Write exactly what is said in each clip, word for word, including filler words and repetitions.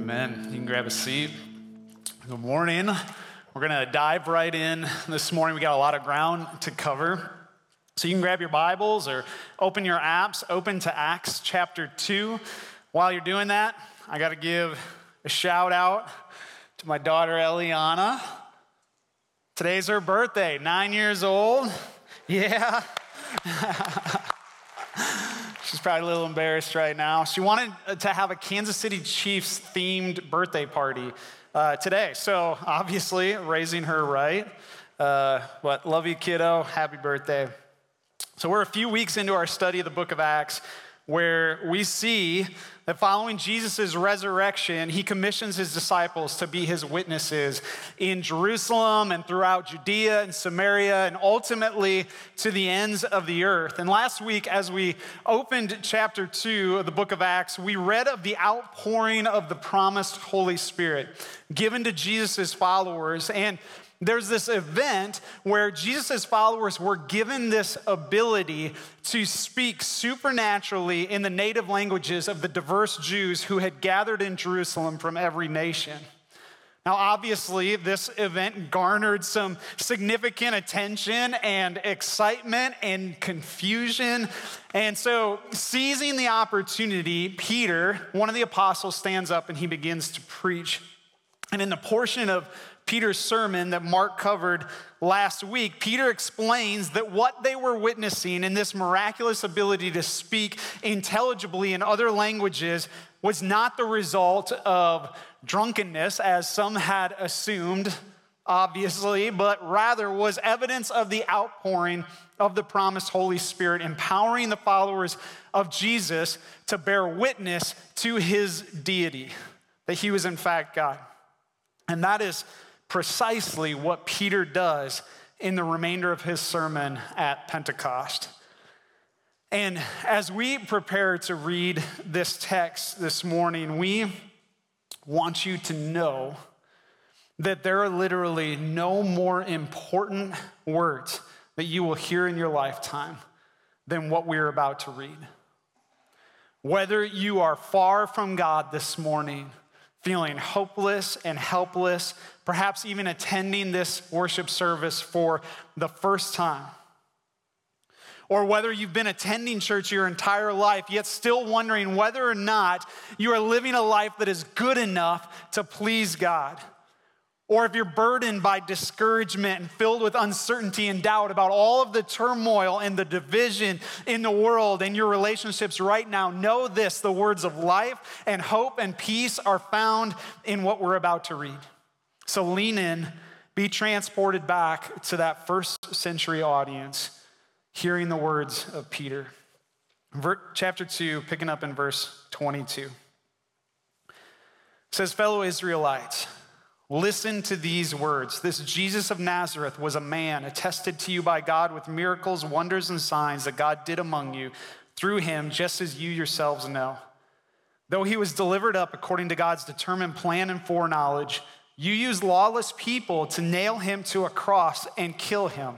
Amen. You can grab a seat. Good morning. We're going to dive right in this morning. We got a lot of ground to cover. So you can grab your Bibles or open your apps, open to Acts chapter two. While you're doing that, I got to give a shout out to my daughter Eliana. Today's her birthday, nine years old. Yeah. She's probably a little embarrassed right now. She wanted to have a Kansas City Chiefs themed birthday party uh, today. So obviously raising her right. Uh, but love you, kiddo. Happy birthday. So we're a few weeks into our study of the book of Acts, where we see that following Jesus' resurrection, he commissions his disciples to be his witnesses in Jerusalem and throughout Judea and Samaria and ultimately to the ends of the earth. And last week, as we opened chapter two of the book of Acts, we read of the outpouring of the promised Holy Spirit given to Jesus' followers. And there's this event where Jesus' followers were given this ability to speak supernaturally in the native languages of the diverse Jews who had gathered in Jerusalem from every nation. Now, obviously, this event garnered some significant attention and excitement and confusion. And so, seizing the opportunity, Peter, one of the apostles, stands up and he begins to preach. And in the portion of Peter's sermon that Mark covered last week, Peter explains that what they were witnessing in this miraculous ability to speak intelligibly in other languages was not the result of drunkenness, as some had assumed, obviously, but rather was evidence of the outpouring of the promised Holy Spirit, empowering the followers of Jesus to bear witness to his deity, that he was in fact God. And that is precisely what Peter does in the remainder of his sermon at Pentecost. And as we prepare to read this text this morning, we want you to know that there are literally no more important words that you will hear in your lifetime than what we're about to read. Whether you are far from God this morning, feeling hopeless and helpless, perhaps even attending this worship service for the first time, or whether you've been attending church your entire life, yet still wondering whether or not you are living a life that is good enough to please God, or if you're burdened by discouragement and filled with uncertainty and doubt about all of the turmoil and the division in the world and your relationships right now, know this: the words of life and hope and peace are found in what we're about to read. So lean in, be transported back to that first century audience, hearing the words of Peter. Ver- chapter two, picking up in verse twenty-two. It says, "Fellow Israelites, listen to these words. This Jesus of Nazareth was a man attested to you by God with miracles, wonders, and signs that God did among you through him, just as you yourselves know. Though he was delivered up according to God's determined plan and foreknowledge, you used lawless people to nail him to a cross and kill him.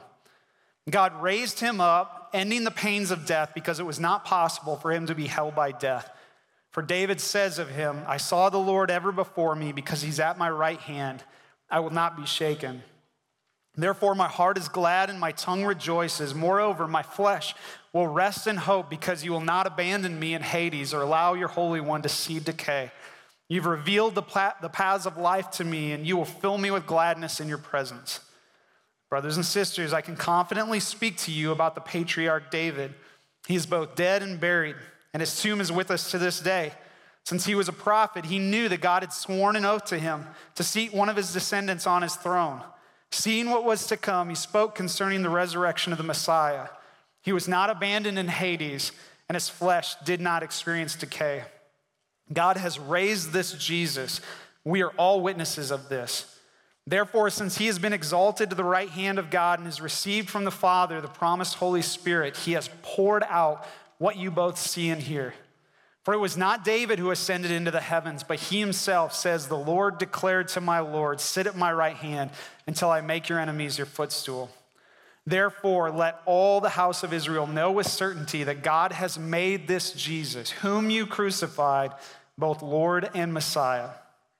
God raised him up, ending the pains of death, because it was not possible for him to be held by death. For David says of him, I saw the Lord ever before me, because he's at my right hand. I will not be shaken. Therefore, my heart is glad and my tongue rejoices. Moreover, my flesh will rest in hope, because you will not abandon me in Hades or allow your Holy One to see decay. You've revealed the, pla- the paths of life to me, and you will fill me with gladness in your presence. Brothers and sisters, I can confidently speak to you about the patriarch David. He is both dead and buried, and his tomb is with us to this day. Since he was a prophet, he knew that God had sworn an oath to him to seat one of his descendants on his throne. Seeing what was to come, he spoke concerning the resurrection of the Messiah. He was not abandoned in Hades, and his flesh did not experience decay. God has raised this Jesus. We are all witnesses of this. Therefore, since he has been exalted to the right hand of God and has received from the Father the promised Holy Spirit, he has poured out what you both see and hear. For it was not David who ascended into the heavens, but he himself says, the Lord declared to my Lord, sit at my right hand until I make your enemies your footstool. Therefore, let all the house of Israel know with certainty that God has made this Jesus, whom you crucified, both Lord and Messiah.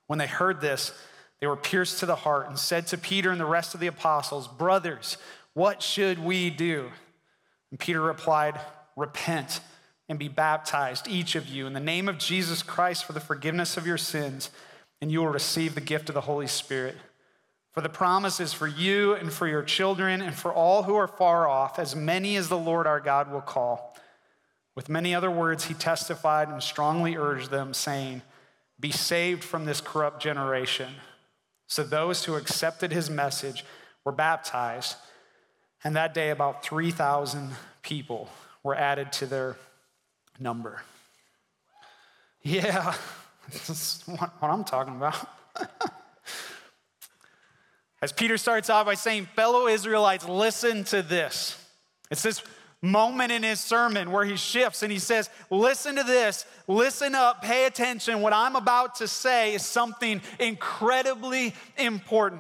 When they heard this, they were pierced to the heart and said to Peter and the rest of the apostles, "Brothers, what should we do?" And Peter replied, "Repent and be baptized, each of you, in the name of Jesus Christ for the forgiveness of your sins, and you will receive the gift of the Holy Spirit. For the promise is for you and for your children and for all who are far off, as many as the Lord our God will call." With many other words, he testified and strongly urged them, saying, "Be saved from this corrupt generation." So those who accepted his message were baptized, and that day about three thousand people were added to their number. Yeah, this is what I'm talking about. As Peter starts off by saying, "Fellow Israelites, listen to this." It's this moment in his sermon where he shifts and he says, listen to this, listen up, pay attention. What I'm about to say is something incredibly important.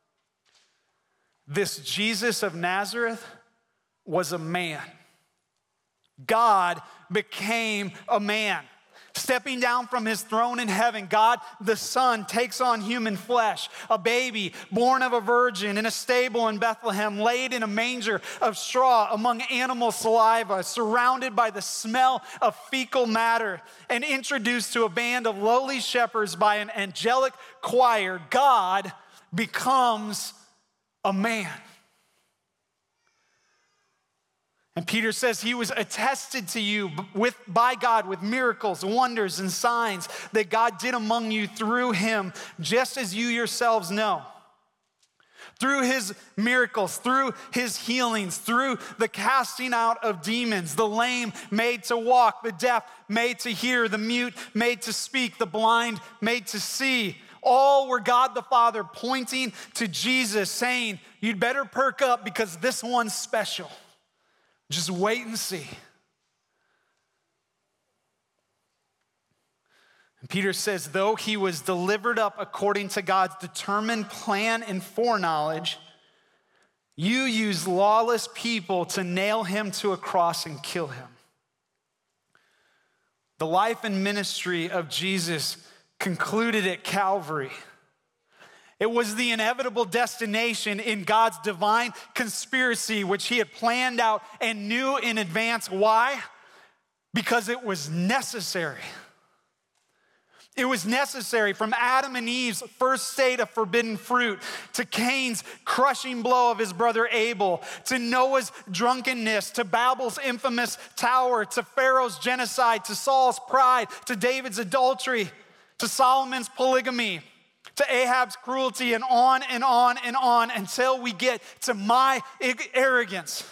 This Jesus of Nazareth was a man. God became a man. Stepping down from his throne in heaven, God the Son takes on human flesh. A baby born of a virgin in a stable in Bethlehem, laid in a manger of straw among animal saliva, surrounded by the smell of fecal matter, and introduced to a band of lowly shepherds by an angelic choir. God becomes a man. And Peter says he was attested to you with, by God with miracles, wonders, and signs that God did among you through him, just as you yourselves know. Through his miracles, through his healings, through the casting out of demons, the lame made to walk, the deaf made to hear, the mute made to speak, the blind made to see. All were God the Father pointing to Jesus, saying, you'd better perk up because this one's special. Just wait and see. And Peter says, though he was delivered up according to God's determined plan and foreknowledge, you used lawless people to nail him to a cross and kill him. The life and ministry of Jesus concluded at Calvary. It was the inevitable destination in God's divine conspiracy, which he had planned out and knew in advance. Why? Because it was necessary. It was necessary from Adam and Eve's first state of forbidden fruit to Cain's crushing blow of his brother Abel, to Noah's drunkenness, to Babel's infamous tower, to Pharaoh's genocide, to Saul's pride, to David's adultery, to Solomon's polygamy, to Ahab's cruelty, and on and on and on until we get to my arrogance,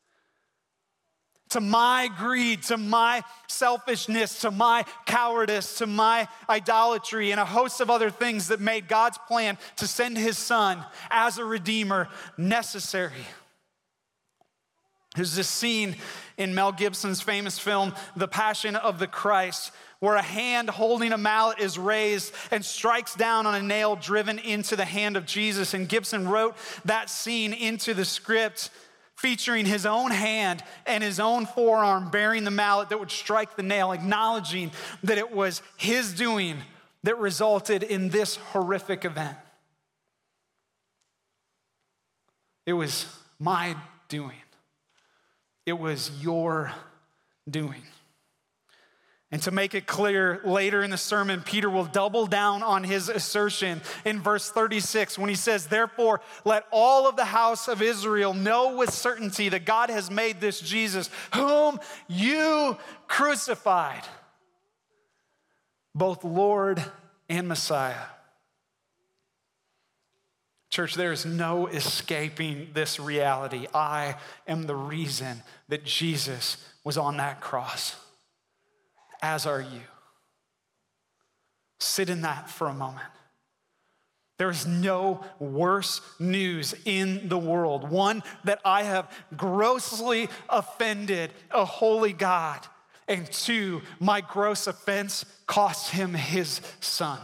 to my greed, to my selfishness, to my cowardice, to my idolatry, and a host of other things that made God's plan to send his son as a redeemer necessary. There's this scene in Mel Gibson's famous film, The Passion of the Christ, where a hand holding a mallet is raised and strikes down on a nail driven into the hand of Jesus. And Gibson wrote that scene into the script, featuring his own hand and his own forearm bearing the mallet that would strike the nail, acknowledging that it was his doing that resulted in this horrific event. It was my doing. It was your doing. And to make it clear, later in the sermon, Peter will double down on his assertion in verse thirty-six when he says, therefore, let all of the house of Israel know with certainty that God has made this Jesus, whom you crucified, both Lord and Messiah. Church, there is no escaping this reality. I am the reason that Jesus was on that cross. As are you. Sit in that for a moment. There is no worse news in the world, one that I have grossly offended a holy God, and two, my gross offense cost him his son.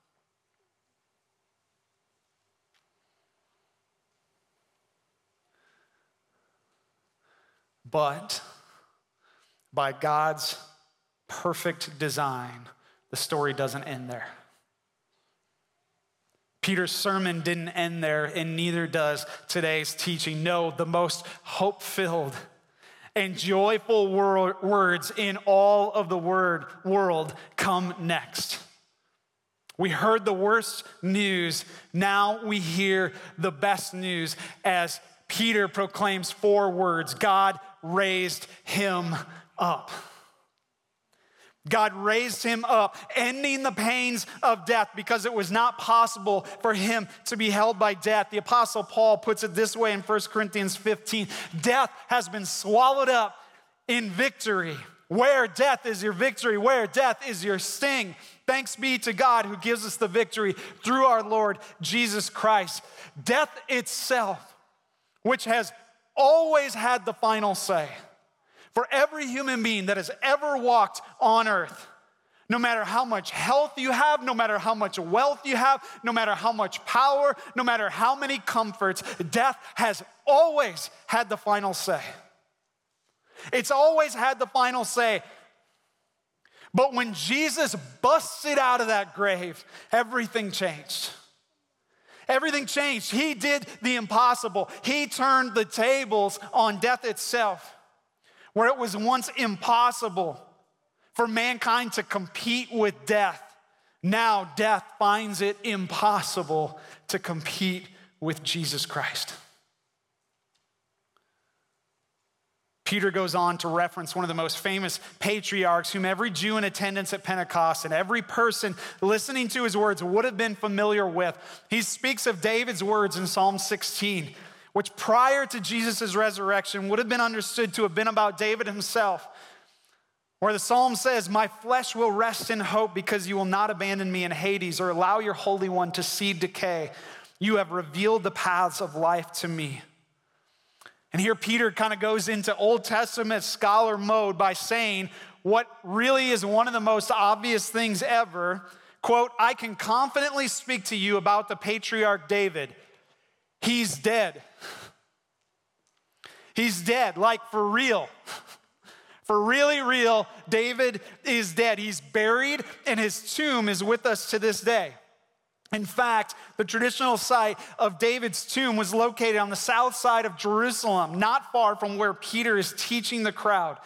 But by God's perfect design, the story doesn't end there. Peter's sermon didn't end there, and neither does today's teaching. No, the most hope-filled and joyful wor- words in all of the word world come next. We heard the worst news. Now we hear the best news as Peter proclaims four words. God raised him up. God raised him up, ending the pains of death because it was not possible for him to be held by death. The Apostle Paul puts it this way in First Corinthians fifteen. Death has been swallowed up in victory. Where death is your victory, where death is your sting. Thanks be to God who gives us the victory through our Lord Jesus Christ. Death itself, which has always had the final say, for every human being that has ever walked on earth, no matter how much health you have, no matter how much wealth you have, no matter how much power, no matter how many comforts, death has always had the final say. It's always had the final say. But when Jesus busted out of that grave, everything changed. Everything changed. He did the impossible. He turned the tables on death itself. Where it was once impossible for mankind to compete with death, now death finds it impossible to compete with Jesus Christ. Peter goes on to reference one of the most famous patriarchs whom every Jew in attendance at Pentecost and every person listening to his words would have been familiar with. He speaks of David's words in Psalm sixteen, which prior to Jesus' resurrection would have been understood to have been about David himself, where the psalm says, my flesh will rest in hope because you will not abandon me in Hades or allow your Holy One to see decay. You have revealed the paths of life to me. And here Peter kind of goes into Old Testament scholar mode by saying what really is one of the most obvious things ever. Quote, I can confidently speak to you about the patriarch David. He's dead. He's dead, like for real. For really real, David is dead. He's buried, and his tomb is with us to this day. In fact, the traditional site of David's tomb was located on the south side of Jerusalem, not far from where Peter is teaching the crowd.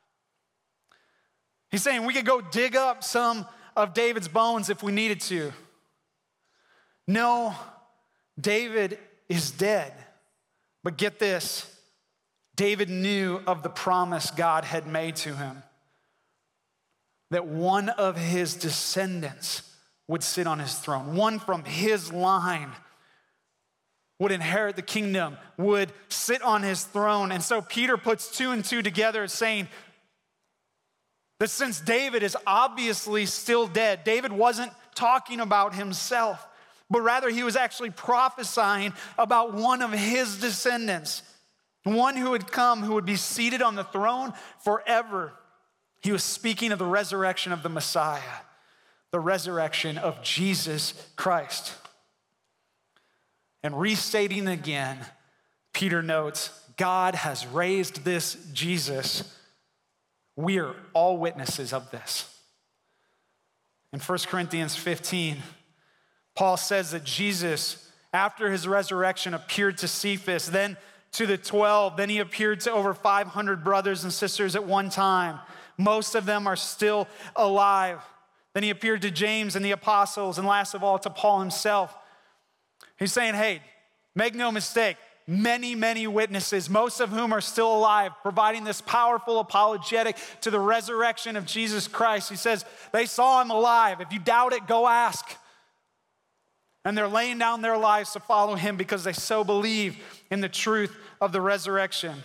He's saying we could go dig up some of David's bones if we needed to. No, David is dead. But get this, David knew of the promise God had made to him, that one of his descendants would sit on his throne. One from his line would inherit the kingdom, would sit on his throne. And so Peter puts two and two together saying that since David is obviously still dead, David wasn't talking about himself, but rather he was actually prophesying about one of his descendants, one who would come, who would be seated on the throne forever. He was speaking of the resurrection of the Messiah, the resurrection of Jesus Christ. And restating again, Peter notes, God has raised this Jesus. We are all witnesses of this. In First Corinthians fifteen, Paul says that Jesus, after his resurrection, appeared to Cephas, then to the twelve, then he appeared to over five hundred brothers and sisters at one time. Most of them are still alive. Then he appeared to James and the apostles, and last of all to Paul himself. He's saying, hey, make no mistake, many, many witnesses, most of whom are still alive, providing this powerful apologetic to the resurrection of Jesus Christ. He says, they saw him alive. If you doubt it, go ask. And they're laying down their lives to follow him because they so believe in the truth of the resurrection.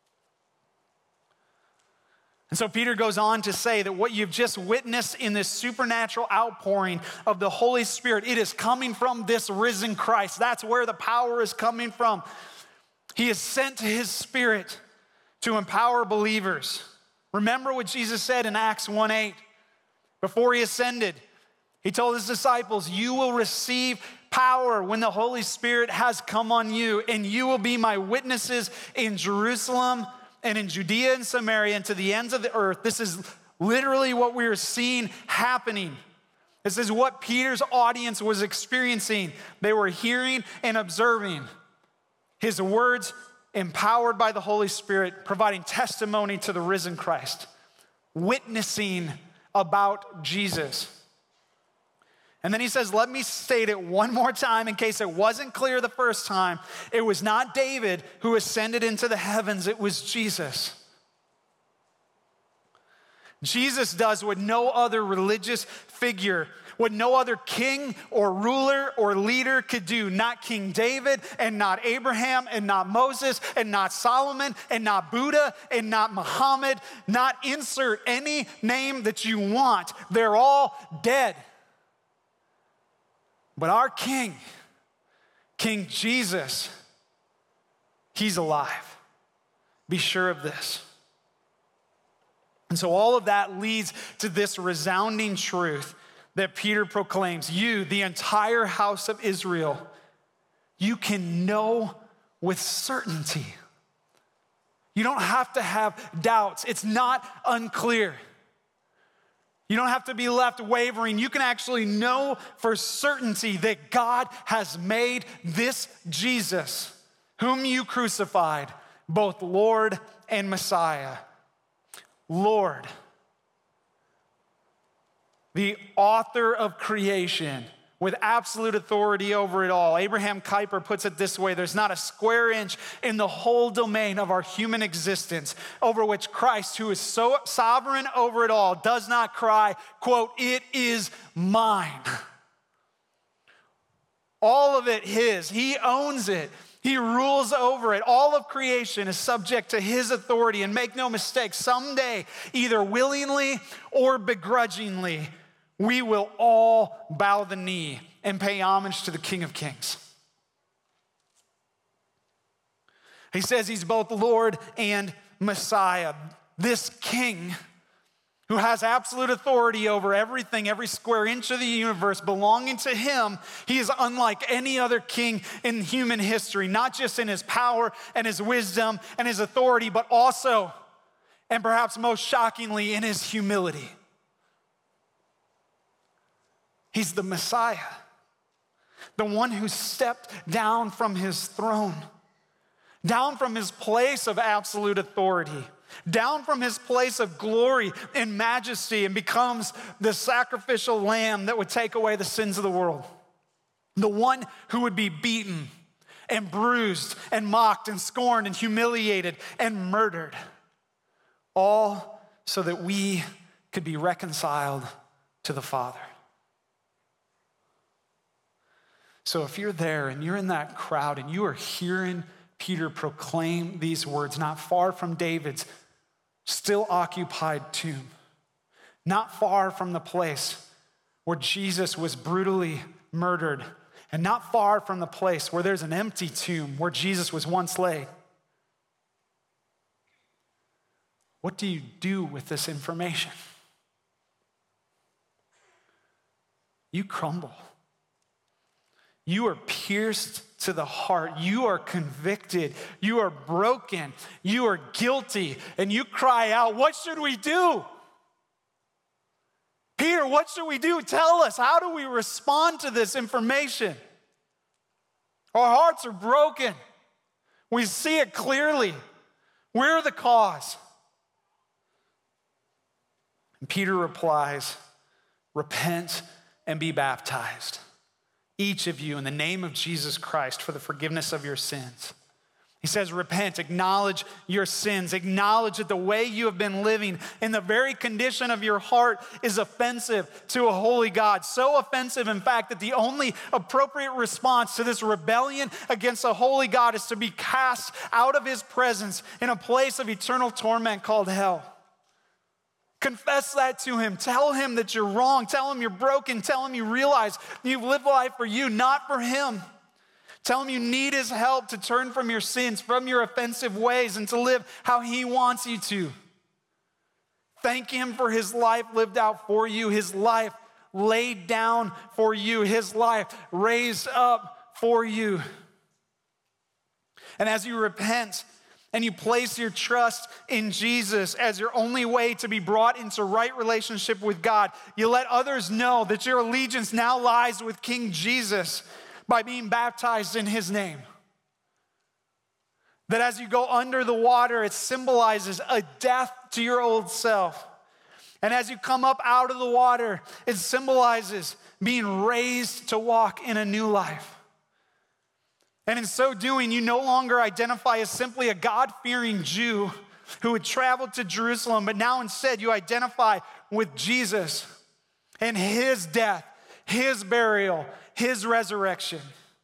And so Peter goes on to say that what you've just witnessed in this supernatural outpouring of the Holy Spirit, it is coming from this risen Christ. That's where the power is coming from. He has sent his Spirit to empower believers. Remember what Jesus said in Acts one eight. Before he ascended, he told his disciples, you will receive power when the Holy Spirit has come on you, and you will be my witnesses in Jerusalem and in Judea and Samaria and to the ends of the earth. This is literally what we are seeing happening. This is what Peter's audience was experiencing. They were hearing and observing his words empowered by the Holy Spirit, providing testimony to the risen Christ, witnessing about Jesus. And then he says, let me state it one more time in case it wasn't clear the first time. It was not David who ascended into the heavens, it was Jesus. Jesus does what no other religious figure, what no other king or ruler or leader could do. Not King David and not Abraham and not Moses and not Solomon and not Buddha and not Muhammad. Not insert any name that you want. They're all dead. But our King, King Jesus, he's alive. Be sure of this. And so all of that leads to this resounding truth that Peter proclaims. You, the entire house of Israel, you can know with certainty. You don't have to have doubts. It's not unclear. You don't have to be left wavering. You can actually know for certainty that God has made this Jesus, whom you crucified, both Lord and Messiah. Lord, the author of creation with absolute authority over it all. Abraham Kuyper puts it this way: there's not a square inch in the whole domain of our human existence over which Christ, who is so sovereign over it all, does not cry, quote, "It is mine." All of it his. He owns it. He rules over it. All of creation is subject to his authority. And make no mistake, someday, either willingly or begrudgingly, we will all bow the knee and pay homage to the King of Kings. He says he's both Lord and Messiah. This King, who has absolute authority over everything, every square inch of the universe belonging to him, he is unlike any other king in human history, not just in his power and his wisdom and his authority, but also, and perhaps most shockingly, in his humility. He's the Messiah, the one who stepped down from his throne, down from his place of absolute authority, down from his place of glory and majesty, and becomes the sacrificial lamb that would take away the sins of the world. The one who would be beaten and bruised and mocked and scorned and humiliated and murdered, all so that we could be reconciled to the Father. So if you're there and you're in that crowd and you are hearing Peter proclaim these words, not far from David's still occupied tomb, not far from the place where Jesus was brutally murdered, and not far from the place where there's an empty tomb where Jesus was once laid, what do you do with this information? You crumble. You are pierced to the heart. You are convicted. You are broken. You are guilty. And you cry out, what should we do? Peter, what should we do? Tell us. How do we respond to this information? Our hearts are broken. We see it clearly. We're the cause. And Peter replies, repent and be baptized, each of you, in the name of Jesus Christ, for the forgiveness of your sins. He says, repent, acknowledge your sins, acknowledge that the way you have been living in the very condition of your heart is offensive to a holy God. So offensive, in fact, that the only appropriate response to this rebellion against a holy God is to be cast out of his presence in a place of eternal torment called hell. Confess that to him. Tell him that you're wrong. Tell him you're broken. Tell him you realize you've lived life for you, not for him. Tell him you need his help to turn from your sins, from your offensive ways, and to live how he wants you to. Thank him for his life lived out for you, his life laid down for you, his life raised up for you. And as you repent and you place your trust in Jesus as your only way to be brought into right relationship with God, you let others know that your allegiance now lies with King Jesus by being baptized in his name. That as you go under the water, it symbolizes a death to your old self. And as you come up out of the water, it symbolizes being raised to walk in a new life. And in so doing, you no longer identify as simply a God-fearing Jew who had traveled to Jerusalem, but now instead you identify with Jesus and his death, his burial, his resurrection.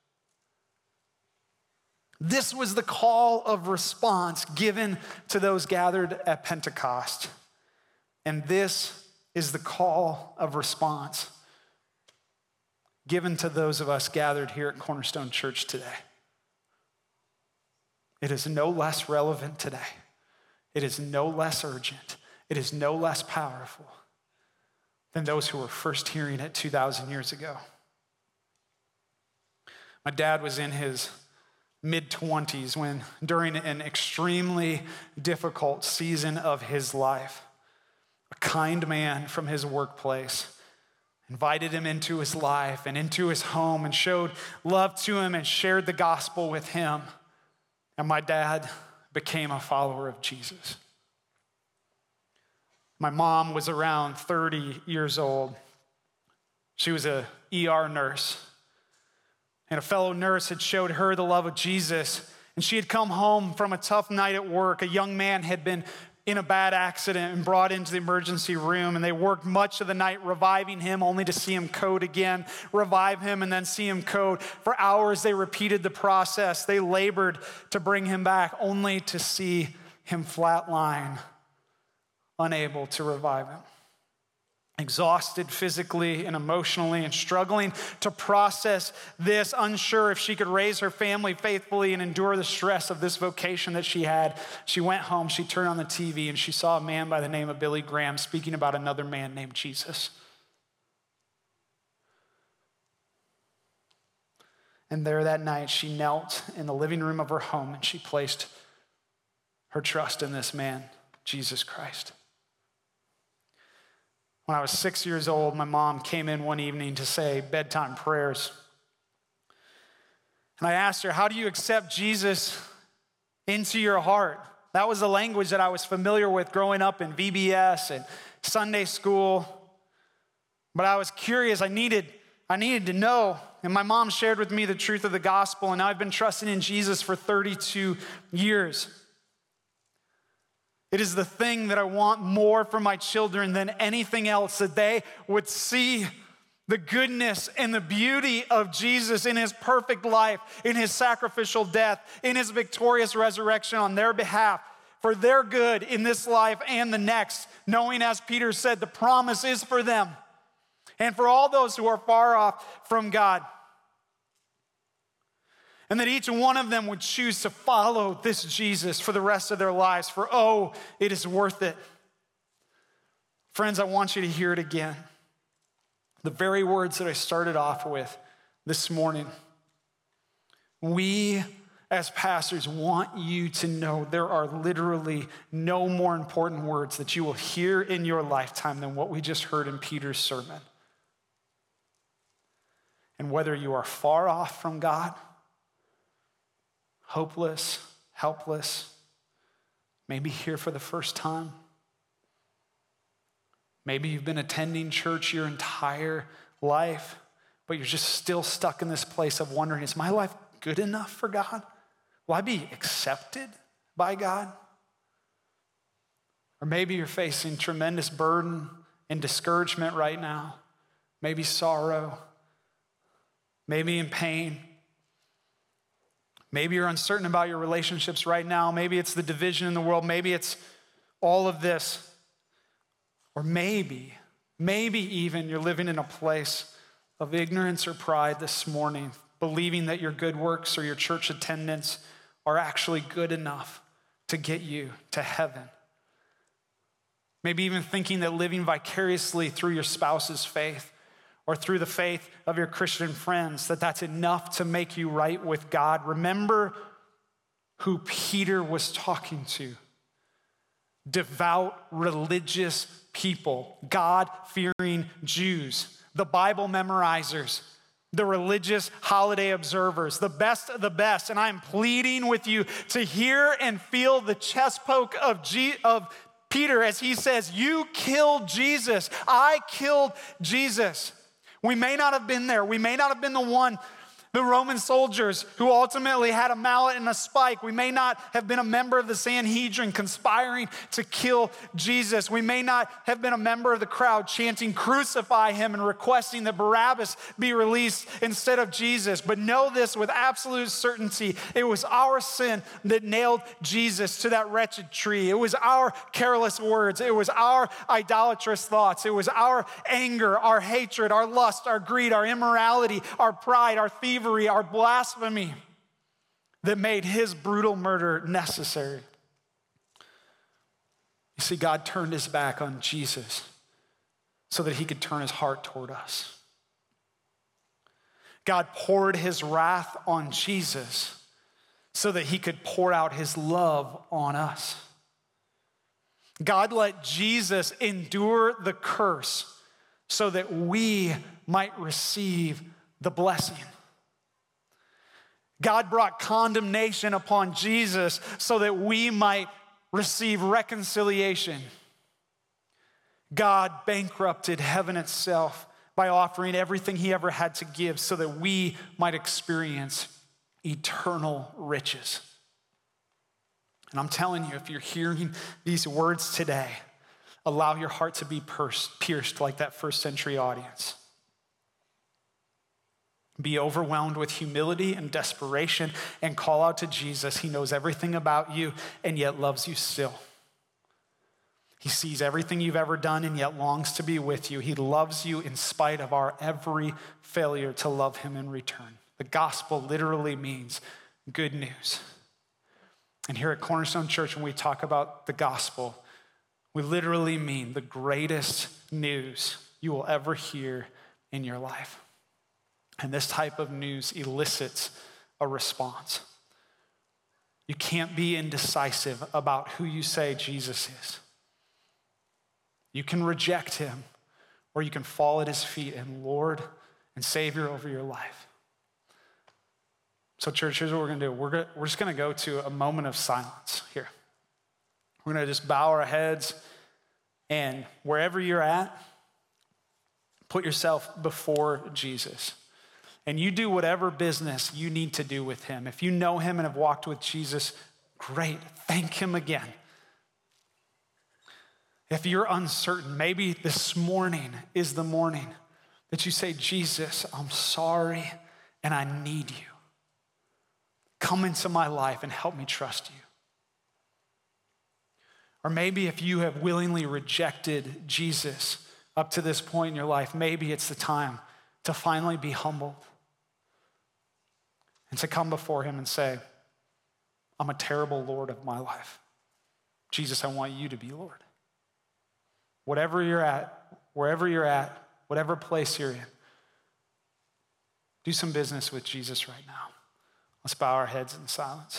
This was the call of response given to those gathered at Pentecost. And this is the call of response given to those of us gathered here at Cornerstone Church today. It is no less relevant today. It is no less urgent. It is no less powerful than those who were first hearing it two thousand years ago. My dad was in his mid-twenties when, during an extremely difficult season of his life, a kind man from his workplace invited him into his life and into his home and showed love to him and shared the gospel with him. And my dad became a follower of Jesus. My mom was around thirty years old. She was an E R nurse. And a fellow nurse had showed her the love of Jesus. And she had come home from a tough night at work. A young man had been in a bad accident and brought into the emergency room. And they worked much of the night reviving him, only to see him code again, revive him, and then see him code. For hours, they repeated the process. They labored to bring him back, only to see him flatline, unable to revive him. Exhausted physically and emotionally and struggling to process this, unsure if she could raise her family faithfully and endure the stress of this vocation that she had. She went home, she turned on the T V, and she saw a man by the name of Billy Graham speaking about another man named Jesus. And there that night, she knelt in the living room of her home and she placed her trust in this man, Jesus Christ. When I was six years old, my mom came in one evening to say bedtime prayers. And I asked her, how do you accept Jesus into your heart? That was the language that I was familiar with growing up in V B S and Sunday school. But I was curious, I needed, I needed to know. And my mom shared with me the truth of the gospel, and now I've been trusting in Jesus for thirty-two years. It is the thing that I want more for my children than anything else, that they would see the goodness and the beauty of Jesus in his perfect life, in his sacrificial death, in his victorious resurrection on their behalf, for their good in this life and the next, knowing, as Peter said, the promise is for them and for all those who are far off from God. And that each one of them would choose to follow this Jesus for the rest of their lives, for oh, it is worth it. Friends, I want you to hear it again. The very words that I started off with this morning. We, as pastors, want you to know there are literally no more important words that you will hear in your lifetime than what we just heard in Peter's sermon. And whether you are far off from God, hopeless, helpless, maybe here for the first time. Maybe you've been attending church your entire life, but you're just still stuck in this place of wondering, is my life good enough for God? Will I be accepted by God? Or maybe you're facing tremendous burden and discouragement right now, maybe sorrow, maybe in pain. Maybe you're uncertain about your relationships right now. Maybe it's the division in the world. Maybe it's all of this. Or maybe, maybe even you're living in a place of ignorance or pride this morning, believing that your good works or your church attendance are actually good enough to get you to heaven. Maybe even thinking that living vicariously through your spouse's faith or through the faith of your Christian friends, that that's enough to make you right with God. Remember who Peter was talking to. Devout, religious people, God-fearing Jews, the Bible memorizers, the religious holiday observers, the best of the best. And I'm pleading with you to hear and feel the chest poke of, G- of Peter as he says, you killed Jesus. I killed Jesus. We may not have been there. We may not have been the one, the Roman soldiers who ultimately had a mallet and a spike. We may not have been a member of the Sanhedrin conspiring to kill Jesus. We may not have been a member of the crowd chanting, crucify him, and requesting that Barabbas be released instead of Jesus. But know this with absolute certainty, it was our sin that nailed Jesus to that wretched tree. It was our careless words. It was our idolatrous thoughts. It was our anger, our hatred, our lust, our greed, our immorality, our pride, our thievery, our blasphemy that made his brutal murder necessary. You see, God turned his back on Jesus so that he could turn his heart toward us. God poured his wrath on Jesus so that he could pour out his love on us. God let Jesus endure the curse so that we might receive the blessing. God brought condemnation upon Jesus so that we might receive reconciliation. God bankrupted heaven itself by offering everything he ever had to give so that we might experience eternal riches. And I'm telling you, if you're hearing these words today, allow your heart to be pierced like that first century audience. Be overwhelmed with humility and desperation and call out to Jesus. He knows everything about you and yet loves you still. He sees everything you've ever done and yet longs to be with you. He loves you in spite of our every failure to love him in return. The gospel literally means good news. And here at Cornerstone Church, when we talk about the gospel, we literally mean the greatest news you will ever hear in your life. And this type of news elicits a response. You can't be indecisive about who you say Jesus is. You can reject him, or you can fall at his feet and Lord and Savior over your life. So church, here's what we're gonna do. We're, gonna, we're just gonna go to a moment of silence here. We're gonna just bow our heads, and wherever you're at, put yourself before Jesus. And you do whatever business you need to do with him. If you know him and have walked with Jesus, great, thank him again. If you're uncertain, maybe this morning is the morning that you say, Jesus, I'm sorry and I need you. Come into my life and help me trust you. Or maybe if you have willingly rejected Jesus up to this point in your life, maybe it's the time to finally be humbled and to come before him and say, I'm a terrible Lord of my life. Jesus, I want you to be Lord. Whatever you're at, wherever you're at, whatever place you're in, do some business with Jesus right now. Let's bow our heads in silence.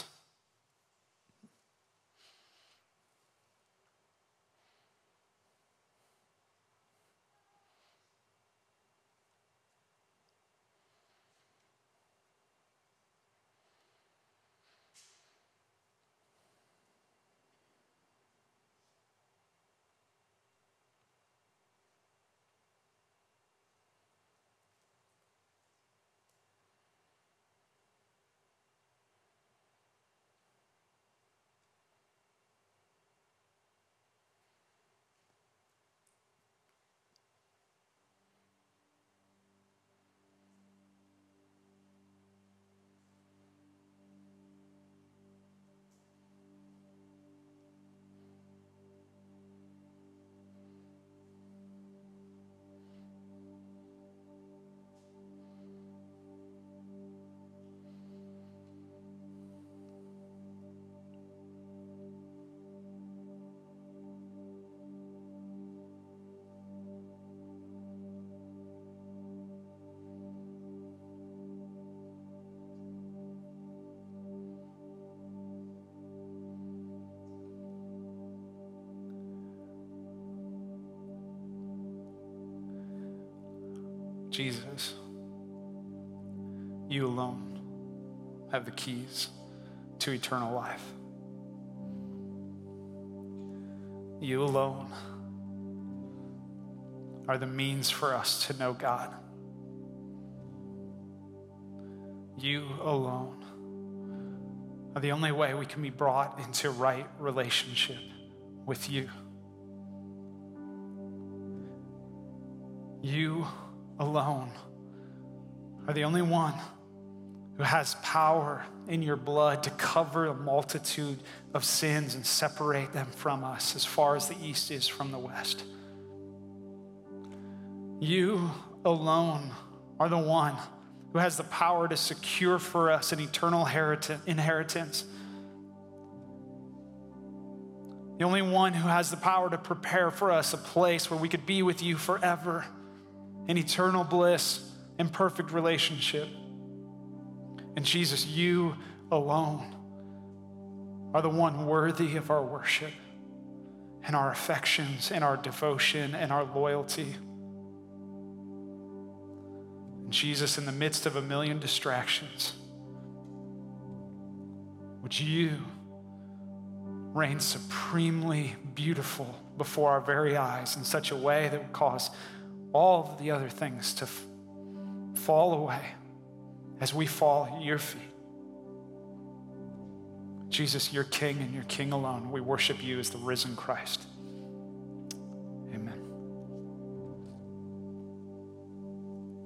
Jesus, you alone have the keys to eternal life. You alone are the means for us to know God. You alone are the only way we can be brought into right relationship with you. You alone are the only one who has power in your blood to cover a multitude of sins and separate them from us as far as the east is from the west. You alone are the one who has the power to secure for us an eternal inheritance. The only one who has the power to prepare for us a place where we could be with you forever in eternal bliss and perfect relationship. And Jesus, you alone are the one worthy of our worship and our affections and our devotion and our loyalty. And Jesus, in the midst of a million distractions, would you reign supremely beautiful before our very eyes in such a way that would cause all of the other things to f- fall away as we fall at your feet. Jesus, you're King and you're King alone. We worship you as the risen Christ.